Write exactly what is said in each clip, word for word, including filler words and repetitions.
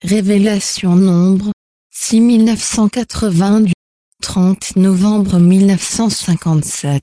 Révélation Nombre, six mille neuf cent quatre-vingts du trente novembre mille neuf cent cinquante-sept.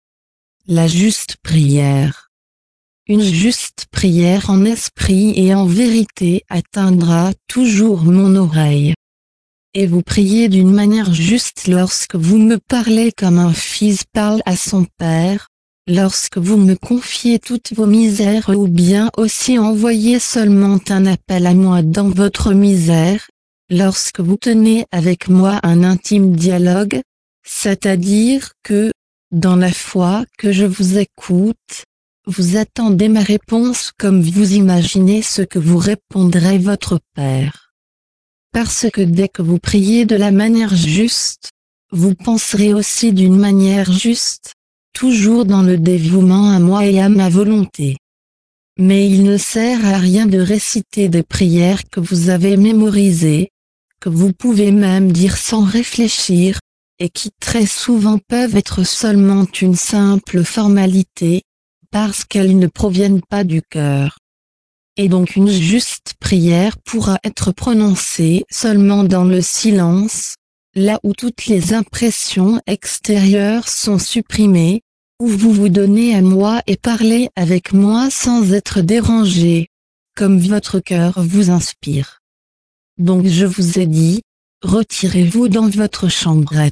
La juste prière. Une juste prière en esprit et en vérité atteindra toujours mon oreille. Et vous priez d'une manière juste lorsque vous me parlez comme un fils parle à son père, lorsque vous me confiez toutes vos misères ou bien aussi envoyez seulement un appel à moi dans votre misère, lorsque vous tenez avec moi un intime dialogue, c'est-à-dire que, dans la foi que je vous écoute, vous attendez ma réponse comme vous imaginez ce que vous répondrez votre Père. Parce que dès que vous priez de la manière juste, vous penserez aussi d'une manière juste, toujours dans le dévouement à moi et à ma volonté. Mais il ne sert à rien de réciter des prières que vous avez mémorisées, que vous pouvez même dire sans réfléchir, et qui très souvent peuvent être seulement une simple formalité, parce qu'elles ne proviennent pas du cœur. Et donc une juste prière pourra être prononcée seulement dans le silence, là où toutes les impressions extérieures sont supprimées, où vous vous donnez à moi et parlez avec moi sans être dérangé, comme votre cœur vous inspire. Donc je vous ai dit, retirez-vous dans votre chambrette.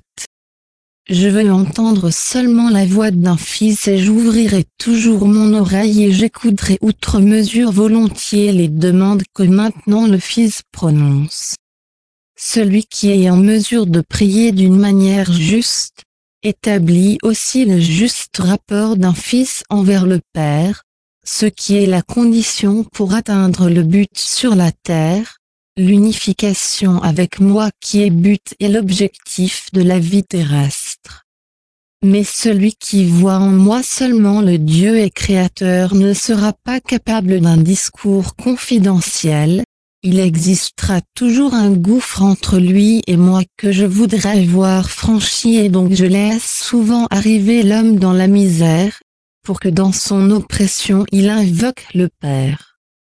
Je veux entendre seulement la voix d'un fils et j'ouvrirai toujours mon oreille et j'écouterai outre mesure volontiers les demandes que maintenant le fils prononce. Celui qui est en mesure de prier d'une manière juste, établit aussi le juste rapport d'un fils envers le Père, ce qui est la condition pour atteindre le but sur la terre, l'unification avec moi qui est but et l'objectif de la vie terrestre. Mais celui qui voit en moi seulement le Dieu et Créateur ne sera pas capable d'un discours confidentiel, il existera toujours un gouffre entre lui et moi que je voudrais voir franchi et donc je laisse souvent arriver l'homme dans la misère, pour que dans son oppression il invoque le Père.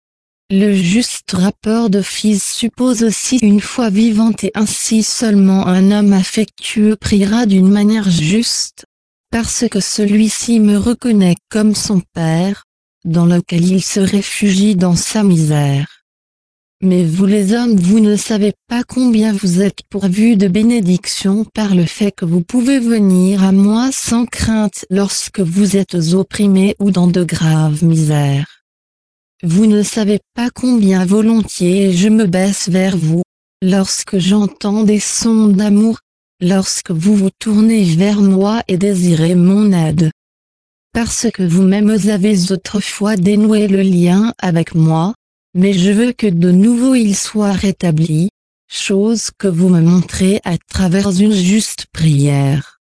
Le juste rapport de fils suppose aussi une foi vivante et ainsi seulement un homme affectueux priera d'une manière juste, parce que celui-ci me reconnaît comme son Père, dans lequel il se réfugie dans sa misère. Mais vous les hommes vous ne savez pas combien vous êtes pourvus de bénédictions par le fait que vous pouvez venir à moi sans crainte lorsque vous êtes opprimés ou dans de graves misères. Vous ne savez pas combien volontiers je me baisse vers vous, lorsque j'entends des sons d'amour, lorsque vous vous tournez vers moi et désirez mon aide. Parce que vous-mêmes avez autrefois dénoué le lien avec moi, mais je veux que de nouveau il soit rétabli, chose que vous me montrez à travers une juste prière.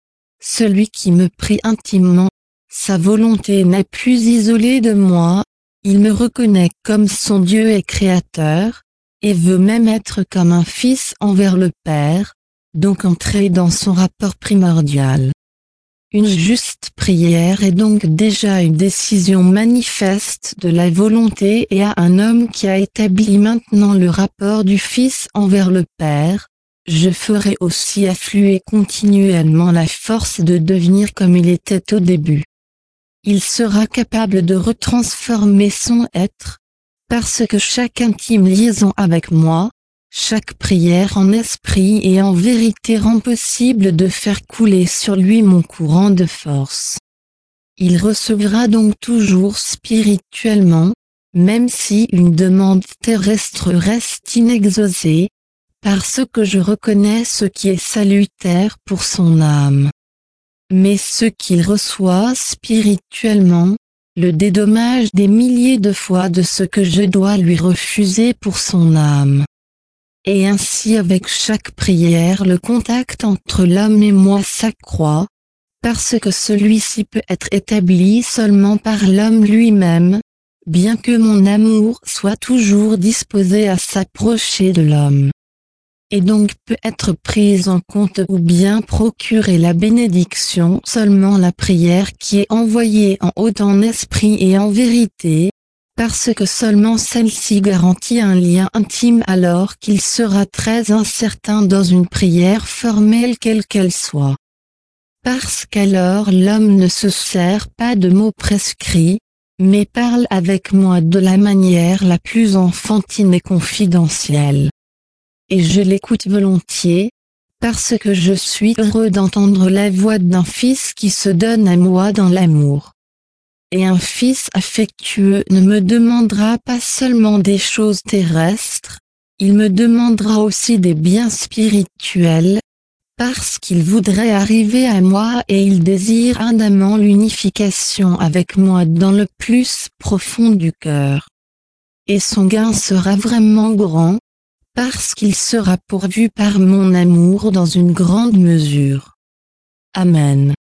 Celui qui me prie intimement, sa volonté n'est plus isolée de moi, il me reconnaît comme son Dieu et Créateur, et veut même être comme un fils envers le Père, donc entrer dans son rapport primordial. Une juste prière est donc déjà une décision manifeste de la volonté et à un homme qui a établi maintenant le rapport du Fils envers le Père, je ferai aussi affluer continuellement la force de devenir comme il était au début. Il sera capable de retransformer son être, parce que chaque intime liaison avec moi, chaque prière en esprit et en vérité rend possible de faire couler sur lui mon courant de force. Il recevra donc toujours spirituellement, même si une demande terrestre reste inexaucée, parce que je reconnais ce qui est salutaire pour son âme. Mais ce qu'il reçoit spirituellement, le dédommage des milliers de fois de ce que je dois lui refuser pour son âme. Et ainsi avec chaque prière le contact entre l'homme et moi s'accroît, parce que celui-ci peut être établi seulement par l'homme lui-même, bien que mon amour soit toujours disposé à s'approcher de l'homme. Et donc peut être prise en compte ou bien procurer la bénédiction seulement la prière qui est envoyée en haut en esprit et en vérité, parce que seulement celle-ci garantit un lien intime alors qu'il sera très incertain dans une prière formelle quelle qu'elle soit. Parce qu'alors l'homme ne se sert pas de mots prescrits, mais parle avec moi de la manière la plus enfantine et confidentielle. Et je l'écoute volontiers, parce que je suis heureux d'entendre la voix d'un fils qui se donne à moi dans l'amour. Et un fils affectueux ne me demandera pas seulement des choses terrestres, il me demandera aussi des biens spirituels, parce qu'il voudrait arriver à moi et il désire ardemment l'unification avec moi dans le plus profond du cœur. Et son gain sera vraiment grand, parce qu'il sera pourvu par mon amour dans une grande mesure. Amen.